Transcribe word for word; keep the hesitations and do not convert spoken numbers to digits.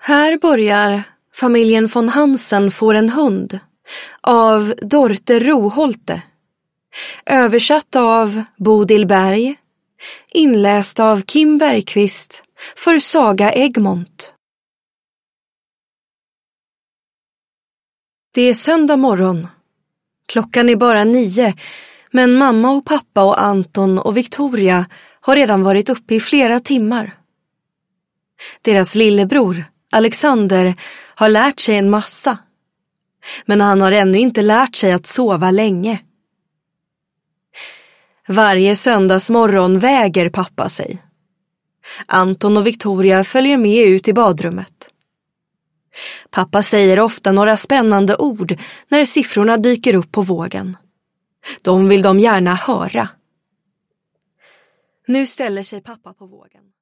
Här börjar familjen von Hansen får en hund av Dorte Roholte. Översatt av Bodil Berg. Inläst av Kim Bergqvist för Saga Egmont. Det är söndag morgon. Klockan är bara nio, men mamma och pappa och Anton och Victoria har redan varit uppe i flera timmar. Deras lillebror, Alexander, har lärt sig en massa. Men han har ännu inte lärt sig att sova länge. Varje söndagsmorgon väger pappa sig. Anton och Victoria följer med ut i badrummet. Pappa säger ofta några spännande ord när siffrorna dyker upp på vågen. De vill de gärna höra. Nu ställer sig pappa på vågen.